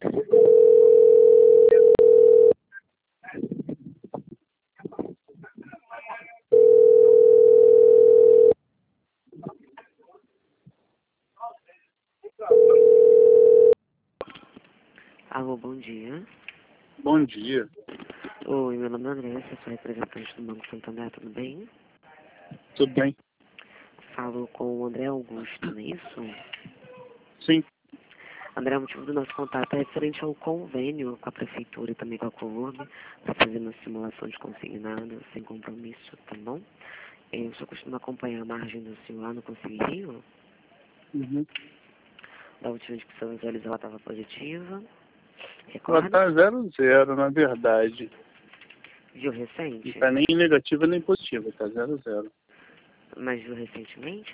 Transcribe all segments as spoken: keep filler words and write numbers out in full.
Alô, bom dia. Bom dia. Oi, meu nome é Andressa, sou representante do Banco Santander, tudo bem? Tudo bem? Falo com o André Augusto, não é isso? Sim. André, o motivo do nosso contato é referente ao convênio com a Prefeitura e também com a Colurb, para fazer uma simulação de consignado sem compromisso, tá bom? Eu só costumo acompanhar a margem do senhor lá no Consignio. Uhum. Da última vez que o senhor visualizou, ela estava positiva. Ela Recorda? está zero zero, na verdade. Viu Não recente? está nem negativa nem positiva, está zero zero. Mas viu recentemente?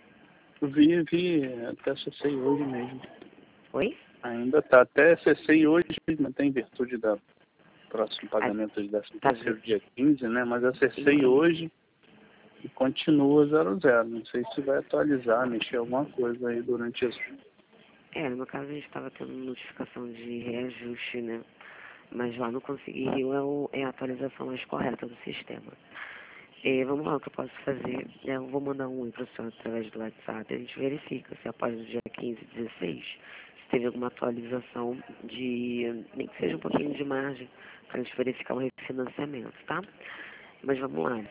Vi, vi, até acessei hoje mesmo. Oi? Ainda está, até acessei hoje, mas tem virtude da próximo Ah, pagamento de décimo tá terceiro vendo? dia quinze, né? Mas acessei Entendi. hoje e continua zero zero. Não sei se vai atualizar, mexer alguma coisa aí durante isso. É, no meu caso a gente estava tendo notificação de reajuste, né? Mas lá no Conseguir Rio é, o, é a atualização mais correta do sistema. É, vamos lá, o que eu posso fazer? É, eu vou mandar um oi para o senhor através do WhatsApp. A gente verifica se após o dia quinze, dezesseis, se teve alguma atualização de, nem que seja um pouquinho de margem, para a gente verificar o refinanciamento, tá? Mas vamos lá.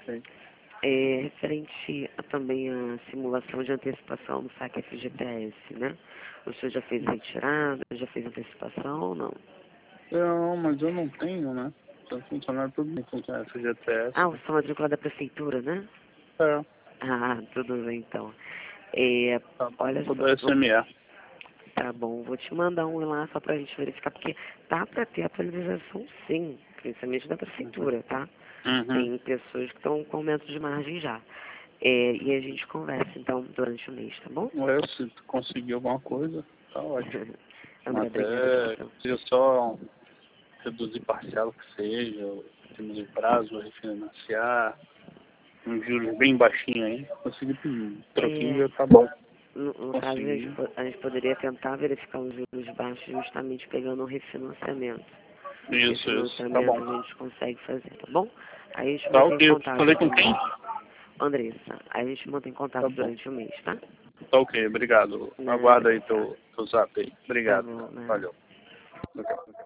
É, referente a, também a simulação de antecipação do saque F G T S, né? O senhor já fez retirada, já fez antecipação ou não? Não, mas eu não tenho, né? Então funcionário tudo bem com F G T S. Ah, o sua matrícula da prefeitura, né? É, Ah, tudo bem então. É, tá olha bom, só, da S vamos- M E. tá bom, vou te mandar um lá só pra gente verificar, porque tá pra ter atualização sim, principalmente da prefeitura, tá? Uhum. Tem pessoas que estão com aumento de margem já. É, e a gente conversa então durante o mês, tá bom? É, se tu conseguir alguma coisa, tá ótimo. André, obrigada pelo Até seu. se eu só reduzir parcela que seja, ou diminuir prazo, refinanciar, um juros bem baixinho aí, conseguir um troquinho É, já tá bom. no, no caso, a gente, Conseguir. po- a gente poderia tentar verificar os juros baixos justamente pegando o refinanciamento. Isso, isso, tá bom. Refinanciamento a gente consegue fazer, tá bom? Aí a gente Tá mantém ok, eu contato falei com também. quem? Andressa, aí a gente mantém Tá contato bom. durante o mês, tá? Tá ok, obrigado. Nada, Aguarda aí tá. teu, teu zap aí. Tá Obrigado, bom, cara. nada. Valeu. Ok.